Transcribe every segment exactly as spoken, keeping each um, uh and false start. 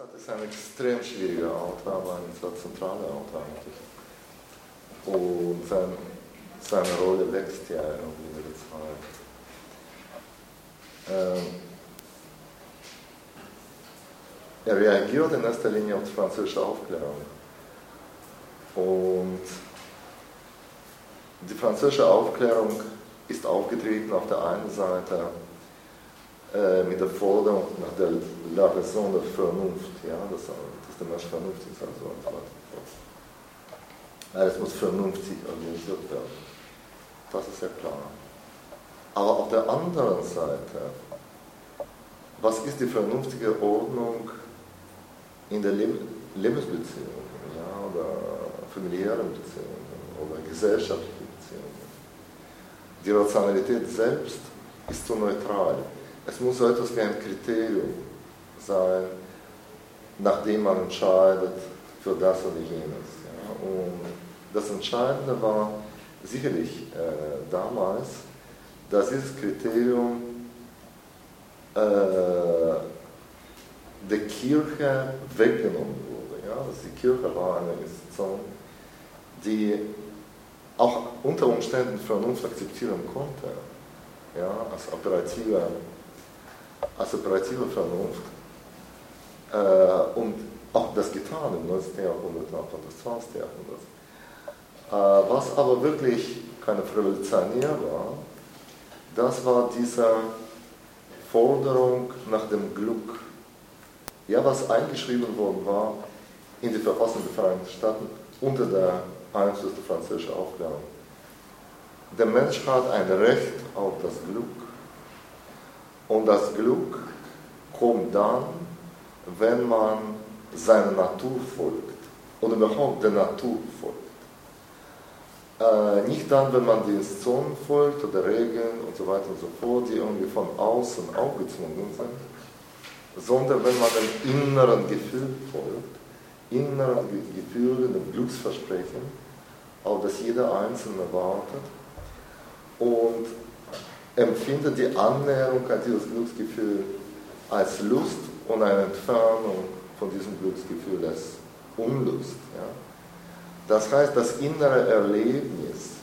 Sade ist ein extrem schwieriger Autor, aber ein sehr zentraler Autor eigentlich. Und sein, seine Rolle wächst ja irgendwie in der Zeit. Ähm, er reagiert in erster Linie auf die französische Aufklärung. Und die französische Aufklärung ist aufgetreten auf der einen Seite äh, mit der Forderung nach der La Raison der Vernunft, ja, dass, dass der Mensch vernünftig sein soll. Es muss vernünftig organisiert werden. Das ist ja klar. Aber auf der anderen Seite, was ist die vernünftige Ordnung in der Leb- Lebensbeziehung, ja, oder familiären Beziehungen oder gesellschaftlichen Beziehungen? Die Rationalität selbst ist zu neutral. Es muss so etwas wie ein Kriterium sein, nachdem man entscheidet für das oder jenes. Ja. Und das Entscheidende war sicherlich äh, damals, dass dieses Kriterium äh, der Kirche weggenommen wurde. Ja. Dass die Kirche war eine Institution, die auch unter Umständen Vernunft akzeptieren konnte, ja, als operative, als operative Vernunft, äh, und auch das getan im neunzehnten Jahrhundert, Anfang des zwanzigsten Jahrhunderts. Äh, was aber wirklich keine Revolutionär war, das war diese Forderung nach dem Glück, ja, was eingeschrieben worden war in die Verfassung der Vereinigten Staaten unter der Einfluss der französischen Aufklärung. Der Mensch hat ein Recht auf das Glück. Und das Glück kommt dann, wenn man seiner Natur folgt. Oder überhaupt der Natur folgt. Äh, nicht dann, wenn man den Institutionen folgt oder Regeln und so weiter und so fort, die irgendwie von außen aufgezwungen sind, sondern wenn man dem inneren Gefühl folgt, inneren Gefühlen, dem Glücksversprechen, auf das jeder Einzelne wartet und empfindet die Annäherung an dieses Glücksgefühl als Lust und eine Entfernung von diesem Glücksgefühl als Unlust. Ja? Das heißt, das innere Erlebnis,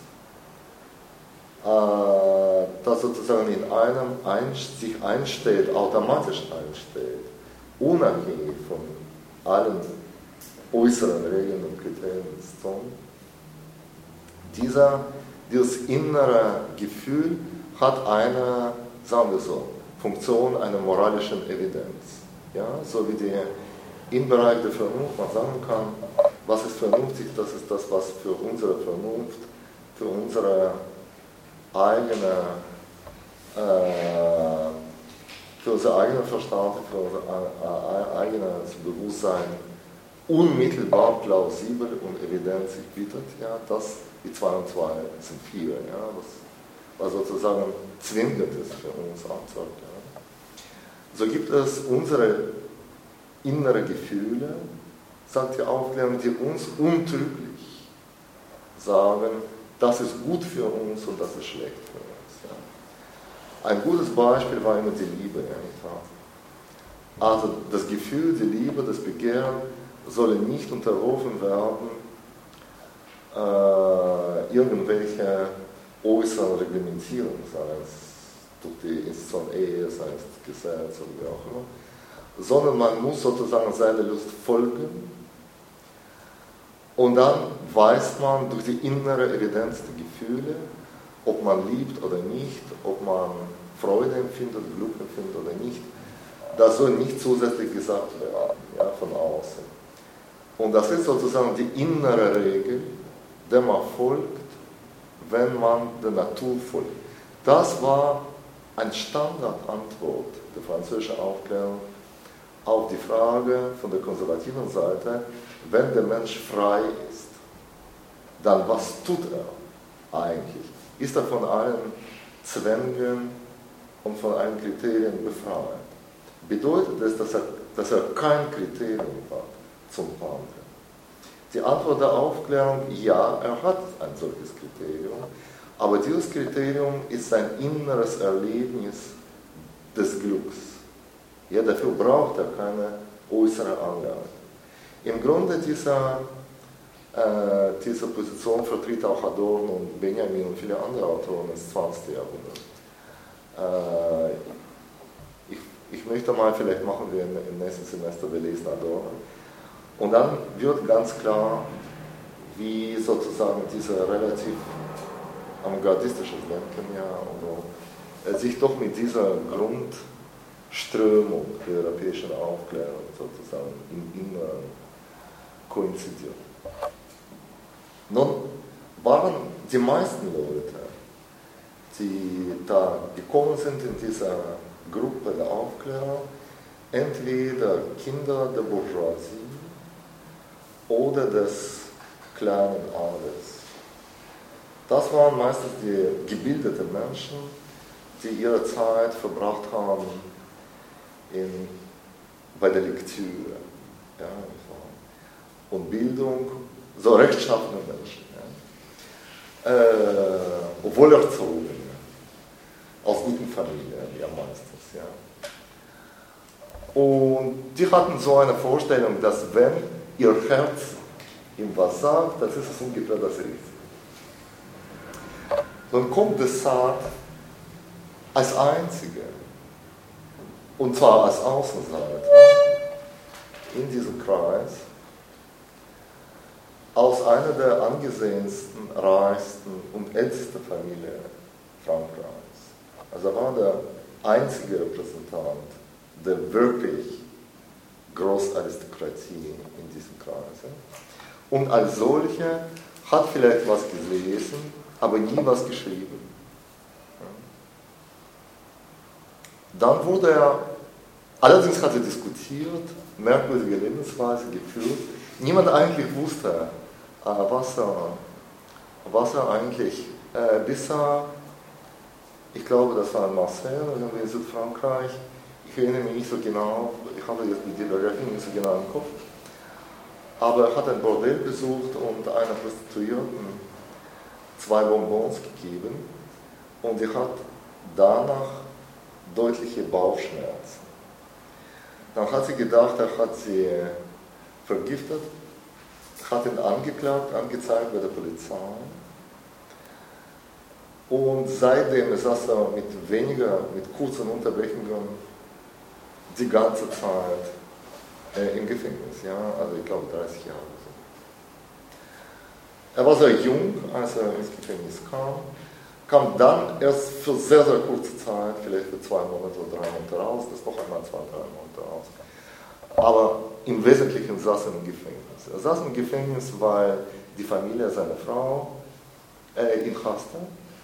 äh, das sozusagen in einem ein, sich einstellt, automatisch einstellt, unabhängig von allen äußeren Regeln und Kriterien des Zonen, dieser, dieses innere Gefühl hat eine, sagen wir so, Funktion einer moralischen Evidenz. Ja? So wie die im Bereich der Vernunft man sagen kann, was ist vernünftig, das ist das, was für unsere Vernunft, für unsere eigene, äh, für unser eigenes Verstand, für unser eigenes Bewusstsein unmittelbar plausibel und evident sich bietet, ja, das, die zwei und zwei sind vier, ja, was, was sozusagen zwingend ist für uns anzeugt. Ja. So gibt es unsere innere Gefühle, sagt die Aufklärung, die uns untrüglich sagen, das ist gut für uns und das ist schlecht für uns. Ja. Ein gutes Beispiel war immer die Liebe, ja, nicht wahr? Also das Gefühl, die Liebe, das Begehren sollen nicht unterworfen werden äh, irgendwelche äußeren Reglementierungen, sei es durch die Institution Ehe, sei es Gesetz oder wie auch immer, sondern man muss sozusagen seiner Lust folgen und dann weiß man durch die innere Evidenz der Gefühle, ob man liebt oder nicht, ob man Freude empfindet, Glück empfindet oder nicht. Das soll nicht zusätzlich gesagt werden, ja, von außen. Und das ist sozusagen die innere Regel, der man folgt, wenn man der Natur folgt. Das war eine Standardantwort der französischen Aufklärung auf die Frage von der konservativen Seite, wenn der Mensch frei ist, dann was tut er eigentlich? Ist er von allen Zwängen und von allen Kriterien befreit? Bedeutet es, dass er, dass er kein Kriterium hat zum Handeln? Die Antwort der Aufklärung, ja, er hat ein solches Kriterium, aber dieses Kriterium ist sein inneres Erlebnis des Glücks. Ja, dafür braucht er keine äußere Anlage. Im Grunde dieser, äh, diese Position vertritt auch Adorno und Benjamin und viele andere Autoren des zwanzigsten Jahrhunderts. Äh, ich, ich möchte mal, vielleicht machen wir im nächsten Semester, wir lesen Adorno. Und dann wird ganz klar, wie sozusagen diese relativ avantgardistische Denken ja, und, äh, sich doch mit dieser Grundströmung der europäischen Aufklärung sozusagen im Inneren koinzidiert. Nun waren die meisten Leute, die da gekommen sind in dieser Gruppe der Aufklärer, entweder Kinder der Bourgeoisie oder des kleinen Adels. Das waren meistens die gebildeten Menschen, die ihre Zeit verbracht haben in, bei der Lektüre ja, und Bildung, so rechtschaffene Menschen, ja. äh, obwohl erzogen, aus guten Familien, ja meistens. Ja. Und die hatten so eine Vorstellung, dass wenn ihr Herz ihm was sagt, das ist es ungefähr das Richtige. Dann kommt Descartes als Einziger, und zwar als Außenseiter, in diesem Kreis, aus einer der angesehensten, reichsten und ältesten Familien Frankreichs. Also er war der einzige Repräsentant der wirklich Großaristokratie in diesem Kreis. Und als solcher hat vielleicht was gelesen, aber nie was geschrieben. Dann wurde er, allerdings hat er diskutiert, merkwürdige Lebensweise geführt. Niemand eigentlich wusste, was er, was er eigentlich, äh, bis er, ich glaube, das war in Marseille, irgendwie in Südfrankreich, ich erinnere mich nicht so genau, ich habe jetzt die Biografie nicht so genau im Kopf, aber er hat ein Bordell besucht und einer Prostituierten zwei Bonbons gegeben und die hat danach deutliche Bauchschmerzen. Dann hat sie gedacht, er hat sie vergiftet, hat ihn angeklagt, angezeigt bei der Polizei. Und seitdem saß er mit weniger, mit kurzen Unterbrechungen die ganze Zeit äh, im Gefängnis, ja, also ich glaube dreißig Jahre. So. Er war sehr jung, als er ins Gefängnis kam, kam dann erst für sehr, sehr kurze Zeit, vielleicht für zwei Monate oder drei Monate raus, das noch einmal zwei, drei Monate raus. Aber im Wesentlichen saß er im Gefängnis. Er saß im Gefängnis, weil die Familie seiner Frau äh, ihn hasste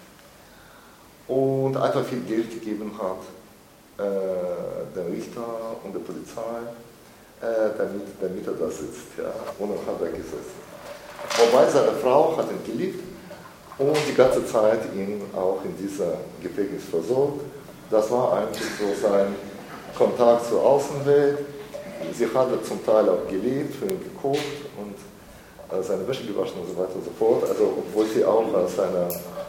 und einfach viel Geld gegeben hat, äh, der Richter und der Polizei, äh, damit, damit er da sitzt. Ja. Und dann hat er gesessen. Wobei seine Frau hat ihn geliebt und die ganze Zeit ihn auch in dieser Gefängnis versorgt. Das war eigentlich so sein Kontakt zur Außenwelt. Sie hat er zum Teil auch gelebt, für ihn gekocht und äh, seine Wäsche gewaschen und so weiter und so fort. Also obwohl sie auch aus einer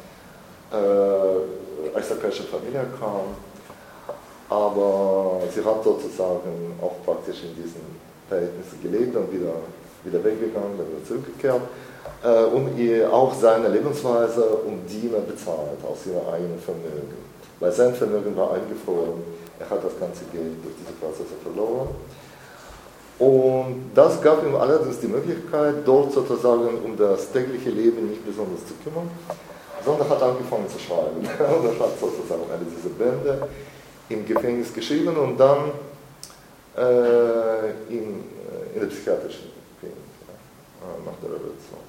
äh, aristokratischen Familie kam, aber sie hat sozusagen auch praktisch in diesen Verhältnissen gelebt und wieder, wieder weggegangen, dann wieder zurückgekehrt äh, und ihr auch seine Lebensweise und Diener bezahlt aus ihrem eigenen Vermögen. Weil sein Vermögen war eingefroren, er hat das ganze Geld durch diese Prozesse verloren. Und das gab ihm allerdings die Möglichkeit, dort sozusagen um das tägliche Leben nicht besonders zu kümmern, sondern hat angefangen zu schreiben. Und er hat sozusagen alle diese Bände im Gefängnis geschrieben und dann äh, in, in der psychiatrischen Klinik ja, nach der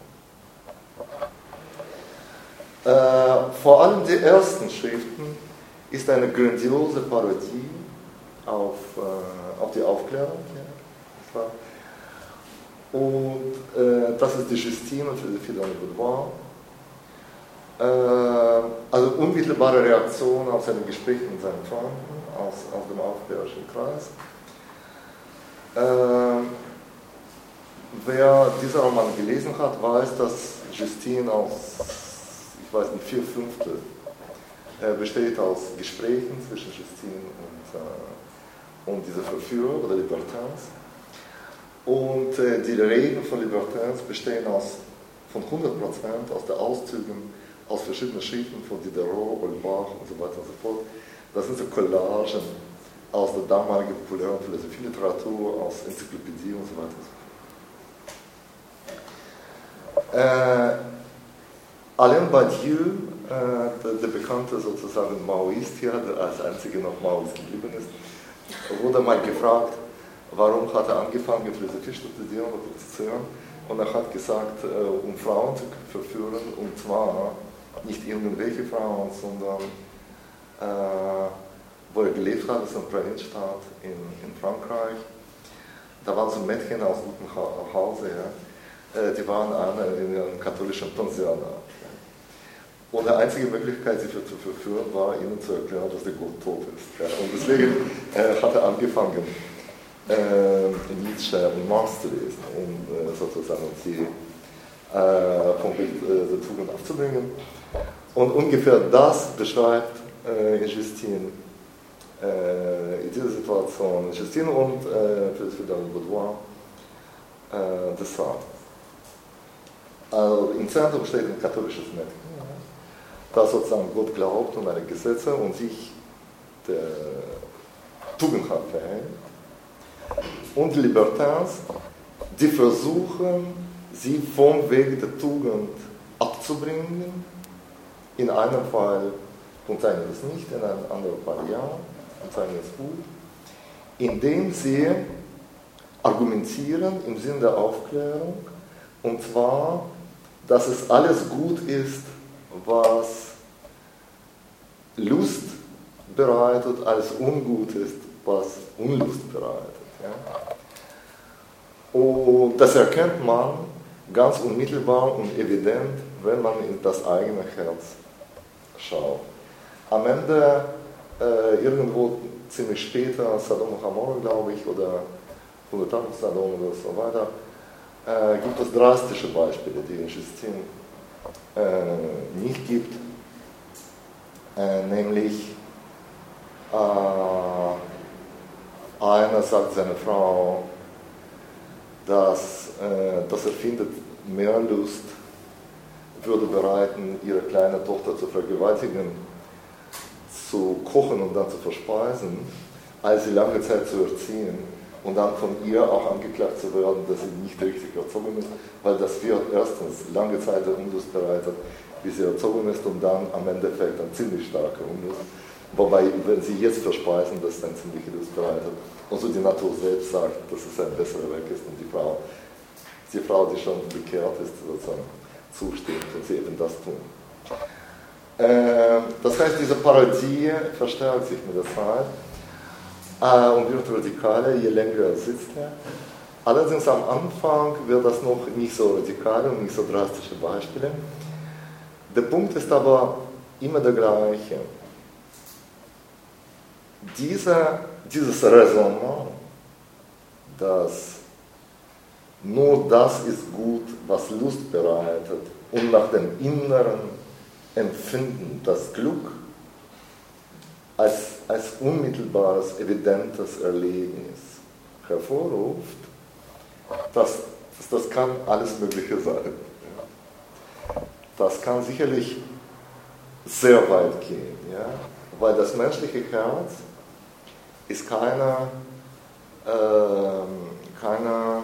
Revolution. Äh, vor allem die ersten Schriften ist eine grandiose Parodie auf, äh, auf die Aufklärung. Ja. Und äh, das ist die Justine für den Boudoir. Äh, also unmittelbare Reaktion auf seine Gespräche mit seinen Freunden aus, aus dem aufklärerischen Kreis. Äh, wer diesen Roman gelesen hat, weiß, dass Justine aus, ich weiß nicht, vier Fünftel äh, besteht aus Gesprächen zwischen Justine und, äh, und dieser Verführer oder Libertins. Und äh, die Reden von Libertins bestehen aus, von hundert Prozent aus der Auszügen aus verschiedenen Schriften von Diderot, Holbach und so weiter und so fort. Das sind so Collagen aus der damaligen populären Philosophieliteratur, aus Enzyklopädie und so weiter und so fort. Äh, Alain Badiou, äh, der, der bekannte sozusagen Maoist hier, der als einziger noch Maoist geblieben ist, wurde mal gefragt, warum hat er angefangen, Philosophie zu studieren oder zu studieren. Und er hat gesagt, äh, um Frauen zu verführen, und zwar nicht irgendwelche Frauen, sondern äh, wo er gelebt hat, das ist eine Provinzstadt in, in Frankreich. Da waren so Mädchen aus gutem ha- Hause, ja. äh, die waren alle in einem katholischen Pensionat. Und die einzige Möglichkeit, sie für, zu verführen, war, ihnen zu erklären, dass der Gott tot ist. Ja. Und deswegen äh, hat er angefangen, äh, Nietzsche und Marx zu lesen, um äh, sozusagen sie äh, vom Weg äh, der Tugend abzubringen. Und ungefähr das beschreibt äh, Justine äh, in dieser Situation Justine und äh, für Fidel Baudouin äh, de Sade. Also im Zentrum steht ein katholisches Mädchen, das sozusagen Gott glaubt und an die Gesetze und sich der Tugend hat verhält. Und die Libertins, die versuchen, sie vom Weg der Tugend abzubringen. In einem Fall funktioniert das nicht, in einem anderen Fall ja, funktioniert es gut, indem sie argumentieren im Sinne der Aufklärung, und zwar, dass es alles gut ist, was Lust bereitet, alles ungut ist, was Unlust bereitet. Ja? Und das erkennt man ganz unmittelbar und evident, wenn man in das eigene Herz schaut. Am Ende, äh, irgendwo ziemlich später, Sodom und Gomorra, glaube ich, oder hundert Tage Sodom oder so weiter, äh, gibt es drastische Beispiele, die in Justine äh, nicht gibt, äh, nämlich äh, einer sagt seiner Frau, dass, äh, dass er findet, mehr Lust würde bereiten, ihre kleine Tochter zu vergewaltigen, zu kochen und dann zu verspeisen, als sie lange Zeit zu erziehen und dann von ihr auch angeklagt zu werden, dass sie nicht richtig erzogen ist, weil das wird erstens lange Zeit der Unlust bereitet, bis sie erzogen ist, und dann am Endeffekt ein ziemlich starker Unlust. Wobei, wenn sie jetzt verspeisen, das dann ziemlich Lust bereitet. Und so die Natur selbst sagt, dass es ein besserer Weg ist, und die Frau, die Frau, die schon bekehrt ist, sozusagen zustimmt und sie eben das tun. Äh, das heißt, diese Parodie verstärkt sich mit der Zeit äh, und wird radikaler, je länger er sitzt. Ja. Allerdings am Anfang wird das noch nicht so radikal und nicht so drastische Beispiele. Der Punkt ist aber immer der gleiche. Diese, dieses Raisonnement, dass nur das ist gut, was Lust bereitet, und nach dem inneren Empfinden das Glück als, als unmittelbares, evidentes Erlebnis hervorruft, das, das kann alles Mögliche sein. Das kann sicherlich sehr weit gehen, ja? Weil das menschliche Herz ist keine, äh, keine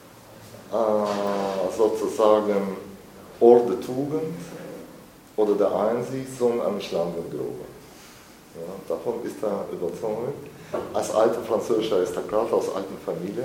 äh, sozusagen Ort der Tugend oder der Einsicht, sondern eine Schlangengrube. Ja, davon ist er überzeugt. Als alter französischer Aristokrat aus alten Familie.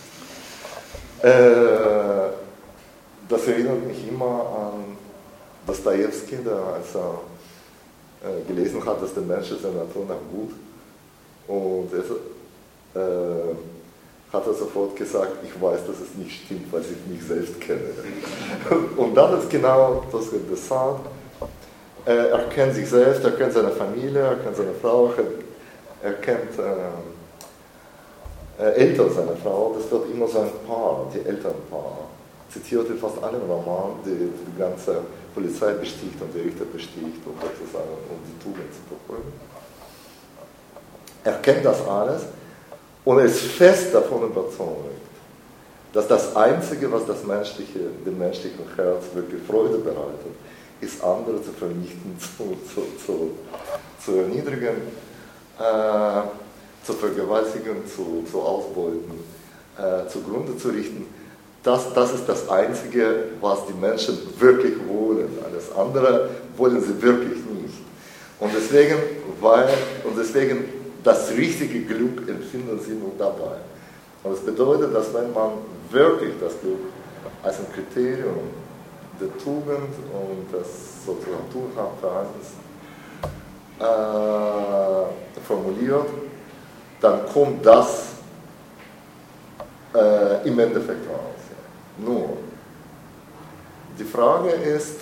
Äh, das erinnert mich immer an Dostojewski, der, als er äh, gelesen hat, dass der Mensch ist der Natur nach gut. Und er äh, hat er sofort gesagt, ich weiß, dass es nicht stimmt, weil ich mich selbst kenne. Und dann ist genau das, was er sagt. Er kennt sich selbst, er kennt seine Familie, er kennt seine Frau, er kennt äh, Eltern seiner Frau. Das wird immer so ein Paar, die Elternpaar. Zitiert in fast allen Romanen, die die ganze Polizei besticht und die Richter besticht, um sozusagen um die Tugend zu verfolgen. Er kennt das alles und er ist fest davon überzeugt, dass das Einzige, was das menschliche, dem menschlichen Herz wirklich Freude bereitet, ist, andere zu vernichten, zu, zu, zu, zu erniedrigen, äh, zu vergewaltigen, zu, zu ausbeuten, äh, zugrunde zu richten. Das, das ist das Einzige, was die Menschen wirklich wollen. Alles andere wollen sie wirklich nicht. Und deswegen, weil, und deswegen das richtige Glück empfinden sie nur dabei. Und das bedeutet, dass wenn man wirklich das Glück als ein Kriterium der Tugend und des sozusagen Tugendverhaltens äh, formuliert, dann kommt das äh, im Endeffekt raus. Ja. Nur, die Frage ist,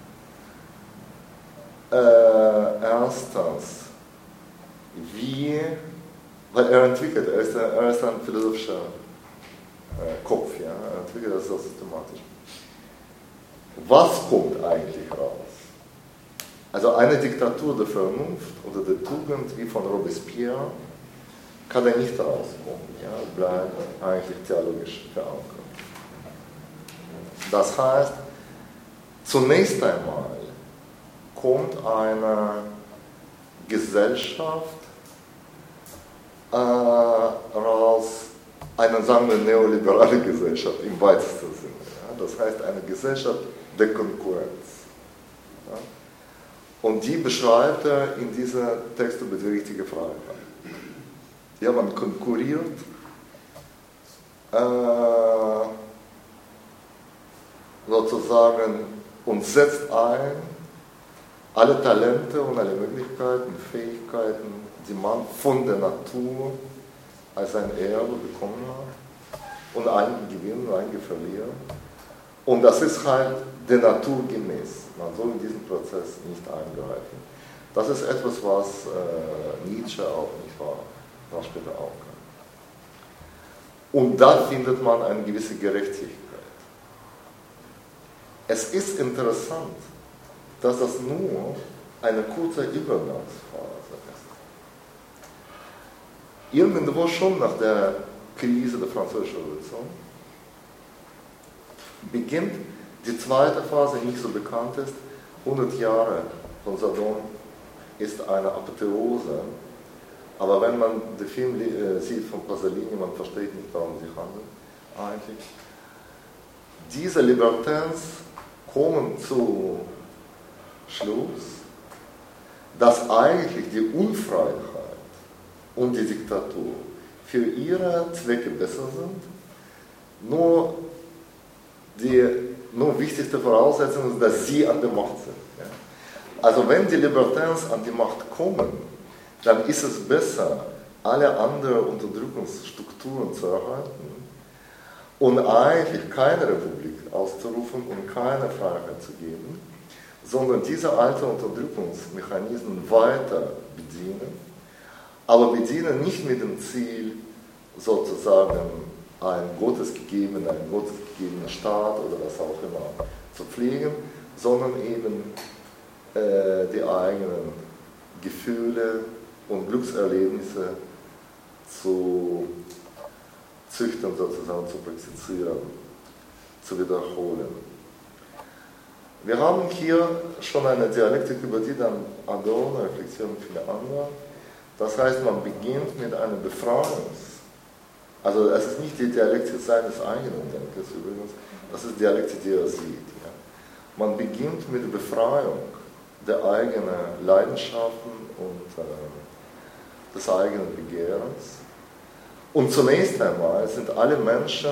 äh, erstens, wie, weil er entwickelt, er ist, er ist ein philosophischer äh, Kopf, ja, er entwickelt das so systematisch. Was kommt eigentlich raus? Also eine Diktatur der Vernunft oder der Tugend wie von Robespierre kann er nicht rauskommen, ja, bleibt eigentlich theologisch verankert. Das heißt, zunächst einmal kommt eine Gesellschaft äh, raus, eine, sagen wir, neoliberale Gesellschaft im weitesten Sinne. Ja? Das heißt, eine Gesellschaft der Konkurrenz. Ja? Und die beschreibt er in dieser Text über die richtige Freiheit. Ja, man konkurriert äh, sozusagen und setzt ein alle Talente und alle Möglichkeiten, Fähigkeiten, die man von der Natur als ein Erbe bekommen hat, und einige gewinnen, einige verlieren. Und das ist halt der Natur gemäß. Man soll in diesen Prozess nicht eingreifen. Das ist etwas, was äh, Nietzsche auch nicht war, was später auch kann. Und da findet man eine gewisse Gerechtigkeit. Es ist interessant, dass das nur eine kurze Übergangsphase ist. Irgendwo schon nach der Krise der Französischen Revolution beginnt die zweite Phase, die nicht so bekannt ist. hundert Jahre von Saddam ist eine Apotheose, aber wenn man den Film äh, sieht von Pasolini, man versteht nicht, warum sie handeln eigentlich. Diese Libertins kommen zu Schluss, dass eigentlich die Unfreiheit und die Diktatur für ihre Zwecke besser sind. Nur die nur wichtigste Voraussetzung ist, dass sie an der Macht sind. Ja? Also wenn die Libertins an die Macht kommen, dann ist es besser, alle anderen Unterdrückungsstrukturen zu erhalten und eigentlich keine Republik auszurufen und keine Freiheit zu geben, sondern diese alten Unterdrückungsmechanismen weiter bedienen, aber bedienen nicht mit dem Ziel, sozusagen einen gottesgegebenen, einen gottesgegebenen Staat oder was auch immer zu pflegen, sondern eben äh, die eigenen Gefühle und Glückserlebnisse zu züchten, sozusagen zu praktizieren, zu wiederholen. Wir haben hier schon eine Dialektik, über die dann Adorno, Reflexion und viele andere. Das heißt, man beginnt mit einer Befreiungs- Also es ist nicht die Dialektik seines eigenen Denkens übrigens, das ist die Dialektik, die er sieht. Ja. Man beginnt mit der Befreiung der eigenen Leidenschaften und äh, des eigenen Begehrens. Und zunächst einmal sind alle Menschen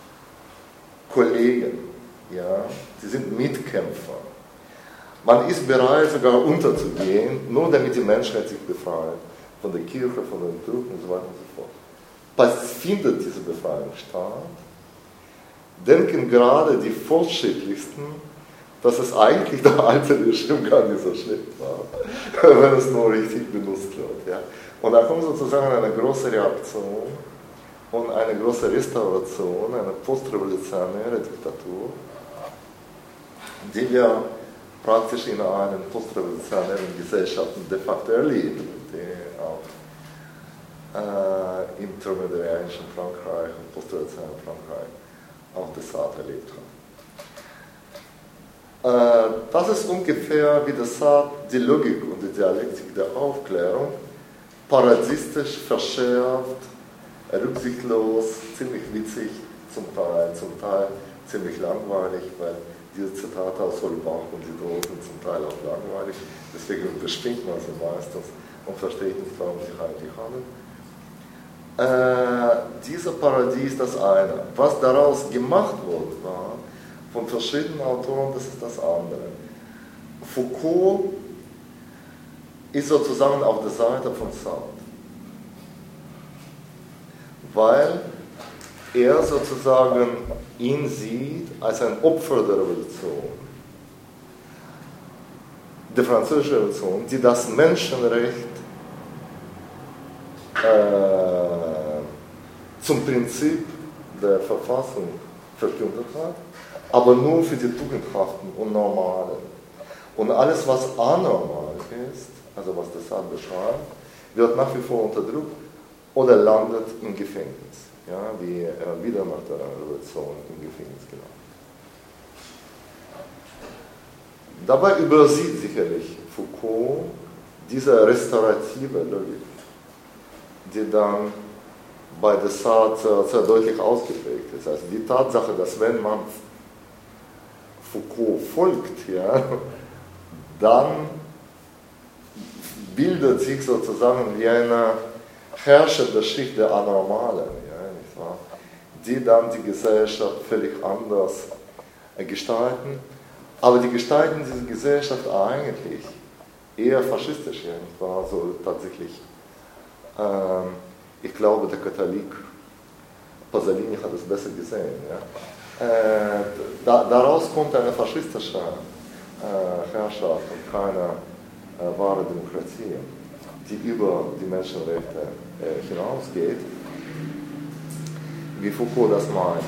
Kollegen, ja, die sind Mitkämpfer. Man ist bereit, sogar unterzugehen, nur damit die Menschheit sich befreit von der Kirche, von den Türken und so weiter und so fort. Was findet diese Befreiung statt? Denken gerade die Fortschrittlichsten, dass es eigentlich der alte Regime gar nicht so schlecht war, wenn es nur richtig benutzt wird. Ja. Und da kommt sozusagen eine große Reaktion und eine große Restauration, eine postrevolutionäre Diktatur, die wir praktisch in einer postrevolutionären Gesellschaft de facto erleben, die auch äh, im intermediärischen Frankreich und postrevolutionären Frankreich auch Descartes erlebt hat. Das ist ungefähr wie Descartes die Logik und die Dialektik der Aufklärung paradiesistisch, verschärft, rücksichtslos, ziemlich witzig, zum Teil, zum Teil ziemlich langweilig, weil diese Zitate aus Holbach und die Drogen sind zum Teil auch langweilig, deswegen überspringt man sie meistens und versteht nicht, warum sie eigentlich handeln. Äh, dieser Paradies, das eine. Was daraus gemacht wurde, war von verschiedenen Autoren, das ist das andere. Foucault ist sozusagen auf der Seite von Sartre, weil er sozusagen ihn sieht als ein Opfer der Revolution, der französischen Revolution, die das Menschenrecht äh, zum Prinzip der Verfassung verkündet hat, aber nur für die Tugendhaften und Normalen. Und alles, was anormal ist, also was Descartes beschreibt, wird nach wie vor unterdrückt oder landet im Gefängnis. Ja, wie er wieder nach der Revolution im Gefängnis gelandet. Dabei übersieht sicherlich Foucault diese restaurative Logik, die dann bei Descartes sehr, sehr deutlich ausgeprägt ist. Also die Tatsache, dass wenn man Foucault folgt, ja, dann bildet sich sozusagen wie eine herrschende Schicht der Anormalen, die dann die Gesellschaft völlig anders gestalten. Aber die gestalten diese Gesellschaft eigentlich eher faschistisch, ja, nicht wahr? So tatsächlich, ähm, ich glaube, der Katholik, Pasolini hat es besser gesehen. Ja? Äh, da, daraus kommt eine faschistische äh, Herrschaft und keine äh, wahre Demokratie, die über die Menschenrechte äh, hinausgeht, wie Foucault das meint.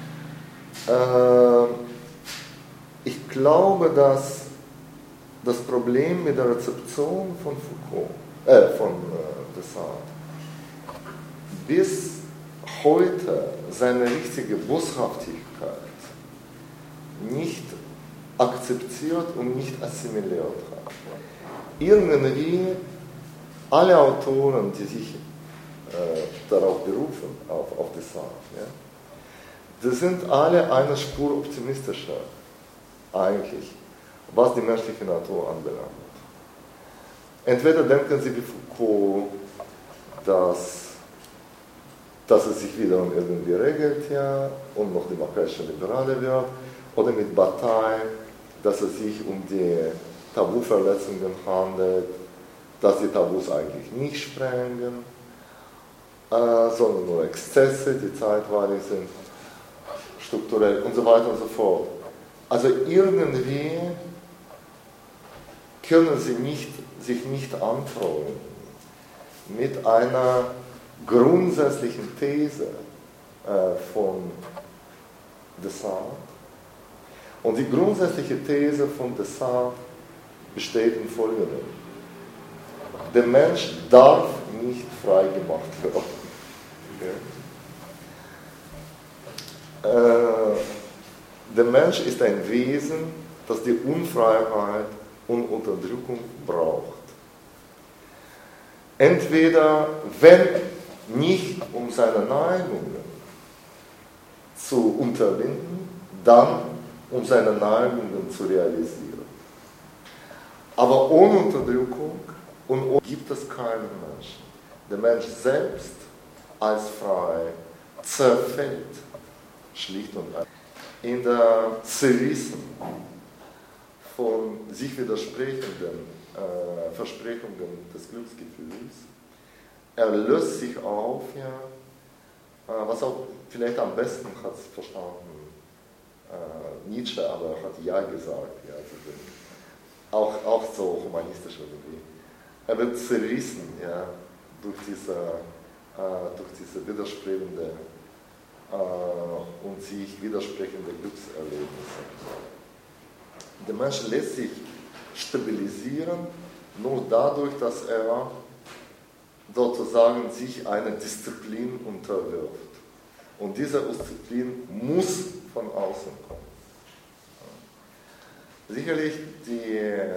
Äh, ich glaube, dass das Problem mit der Rezeption von Foucault, äh, von äh, Descartes, bis heute seine richtige Boshaftigkeit nicht akzeptiert und nicht assimiliert hat. Irgendwie alle Autoren, die sich äh, darauf berufen, auf, auf Descartes, ja, die sind alle eine Spur optimistischer eigentlich, was die menschliche Natur anbelangt. Entweder denken sie wie Foucault, dass, dass es sich wiederum irgendwie regelt, ja, und noch demokratischer Liberale wird, oder mit Bataille, dass es sich um die Tabuverletzungen handelt, dass die Tabus eigentlich nicht sprengen, äh, sondern nur Exzesse, die zeitweilig sind, strukturell und so weiter und so fort. Also irgendwie können sie nicht, sich nicht anfreunden mit einer grundsätzlichen These äh, von Descartes. Und die grundsätzliche These von Descartes besteht in folgendem: Der Mensch darf nicht frei gemacht werden. Okay. Äh, der Mensch ist ein Wesen, das die Unfreiheit und Unterdrückung braucht. Entweder, wenn nicht um seine Neigungen zu unterbinden, dann um seine Neigungen zu realisieren. Aber ohne Unterdrückung und ohne gibt es keinen Menschen. Der Mensch selbst als frei zerfällt, schlicht und einfach. In der Zerrissen von sich widersprechenden äh, Versprechungen des Glücksgefühls, er löst sich auf, ja, äh, was auch vielleicht am besten hat es verstanden äh, Nietzsche, aber er hat ja gesagt, ja, also, auch, auch so humanistisch irgendwie. Er wird zerrissen, ja, durch diese, äh, durch diese widersprechende und sich widersprechende Glückserlebnisse. Der Mensch lässt sich stabilisieren nur dadurch, dass er sozusagen sich einer Disziplin unterwirft. Und diese Disziplin muss von außen kommen. Sicherlich die, äh,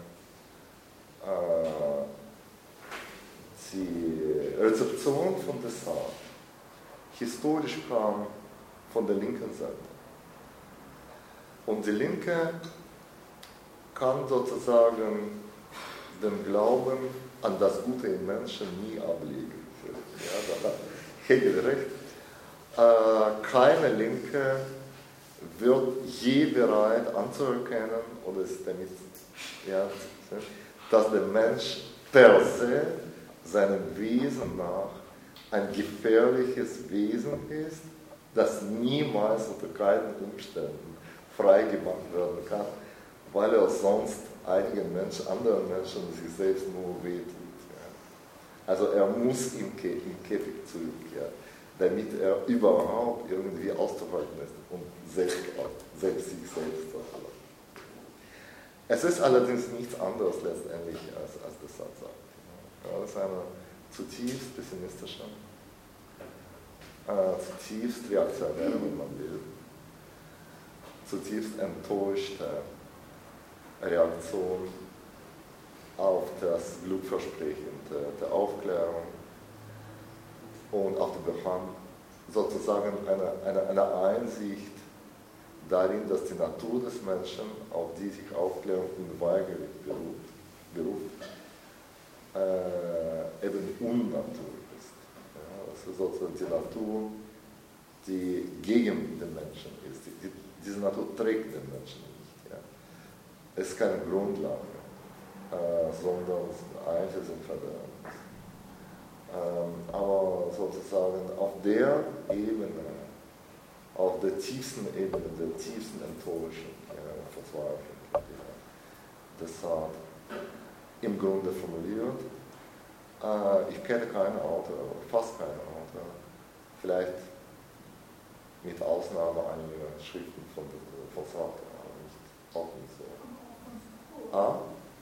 die Rezeption von Descartes historisch kam von der linken Seite. Und die Linke kann sozusagen den Glauben an das Gute im Menschen nie ablegen. Ja, da hat Hegel recht. Äh, keine Linke wird je bereit anzuerkennen oder ist damit, ja, dass der Mensch per se seinem Wesen nach ein gefährliches Wesen ist, das niemals unter keinen Umständen freigemacht werden kann, weil er sonst einigen Menschen, anderen Menschen sich selbst nur wehtut. Ja. Also er muss im, Kä im Käfig zurückkehren, damit er überhaupt irgendwie auszuhalten ist und selbst, selbst sich selbst zu halten. Es ist allerdings nichts anderes letztendlich, als, als das Satz sagt. Ja, das ist eine zutiefst pessimistische, äh, zutiefst reaktionäre, wenn man will, zutiefst enttäuschte Reaktion auf das Glückversprechen der, der Aufklärung und auf die Behandlung, sozusagen eine, eine, eine Einsicht darin, dass die Natur des Menschen, auf die sich Aufklärung unweigerlich beruft, beruft äh, eben Unnatur ist. Ja, das ist sozusagen die Natur, die gegen den Menschen ist. Die, diese Natur trägt den Menschen nicht. Ja. Es ist keine Grundlage, äh, sondern Einfluss und Verderben. Ähm, aber sozusagen auf der Ebene, auf der tiefsten Ebene, der tiefsten Enttäuschung, ja, Verzweiflung, ja, das hat im Grunde formuliert. Äh, ich kenne keinen Autor, fast keinen Autor, vielleicht mit Ausnahme einiger Schriften von, von Sartre, aber nicht, auch nicht so. Ah?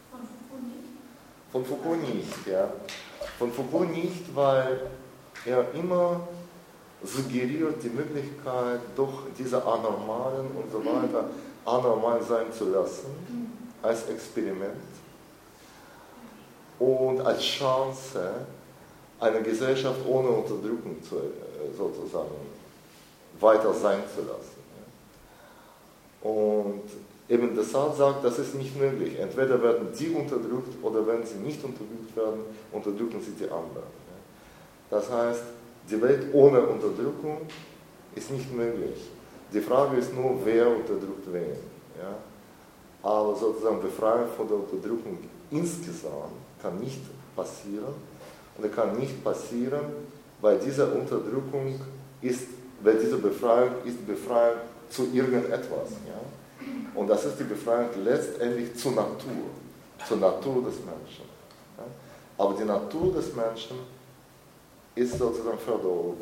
Von Foucault nicht, ja. Von Foucault nicht, weil er immer suggeriert die Möglichkeit, doch diese Anormalen und so weiter anormal sein zu lassen, als Experiment und als Chance, eine Gesellschaft ohne Unterdrückung zu, sozusagen weiter sein zu lassen. Und eben deshalb sagt, das ist nicht möglich. Entweder werden die unterdrückt oder wenn sie nicht unterdrückt werden, unterdrücken sie die anderen. Das heißt, die Welt ohne Unterdrückung ist nicht möglich. Die Frage ist nur, wer unterdrückt wen. Ja? Aber sozusagen Befreiung von der Unterdrückung insgesamt kann nicht passieren. Und es kann nicht passieren, weil diese Unterdrückung ist, weil diese Befreiung ist Befreiung zu irgendetwas. Ja? Und das ist die Befreiung letztendlich zur Natur, zur Natur des Menschen. Ja? Aber die Natur des Menschen ist sozusagen verdorben.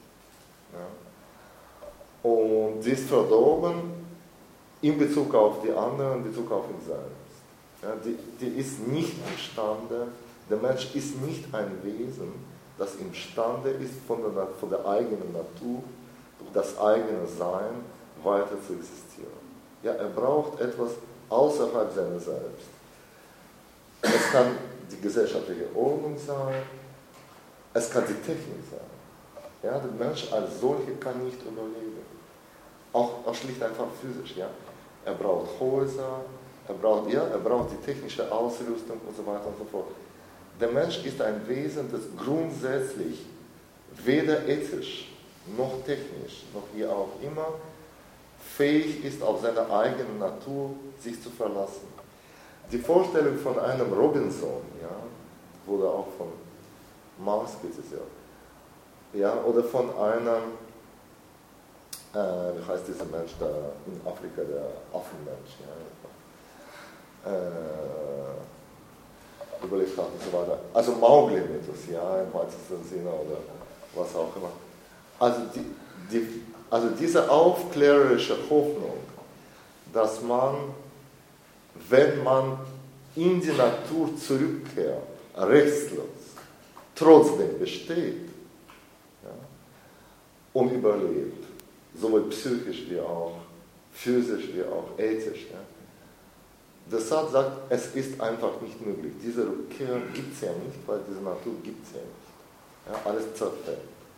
Ja? Und sie ist verdorben in Bezug auf die anderen, in Bezug auf ihn selbst. Ja? Die, die ist nicht imstande, der Mensch ist nicht ein Wesen, das imstande ist, von der, von der eigenen Natur, durch das eigene Sein weiter zu existieren. Ja, er braucht etwas außerhalb seiner selbst. Es kann die gesellschaftliche Ordnung sein, es kann die Technik sein. Ja, der Mensch als solcher kann nicht überleben. Auch, auch schlicht einfach physisch. Ja. Er braucht Häuser, er braucht, ja, er braucht die technische Ausrüstung und so weiter und so fort. Der Mensch ist ein Wesen, das grundsätzlich weder ethisch noch technisch, noch wie auch immer, fähig ist, auf seine eigene Natur sich zu verlassen. Die Vorstellung von einem Robinson, ja, wurde auch von Marx kritisiert, ja, oder von einem, äh, wie heißt dieser Mensch da in Afrika, der Affenmensch, ja, äh, überlegt hat und so weiter. Also Mowgli-Mythos, ja, im weitesten Sinne oder was auch immer. Also, die, die, also diese aufklärerische Hoffnung, dass man, wenn man in die Natur zurückkehrt, rechtslos, trotzdem besteht, ja, und überlebt. Sowohl psychisch wie auch physisch wie auch ethisch. Ja. Deshalb sagt, es ist einfach nicht möglich. Diese Rückkehr gibt es ja nicht, weil diese Natur gibt es ja nicht. Ja, alles zerfällt.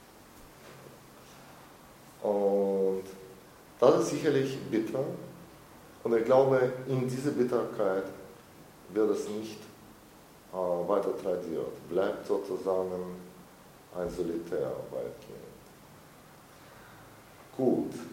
Und das ist sicherlich bitter. Und ich glaube, in dieser Bitterkeit wird es nicht äh, weiter tradiert. Bleibt sozusagen ein Solitär weitgehend. Gut.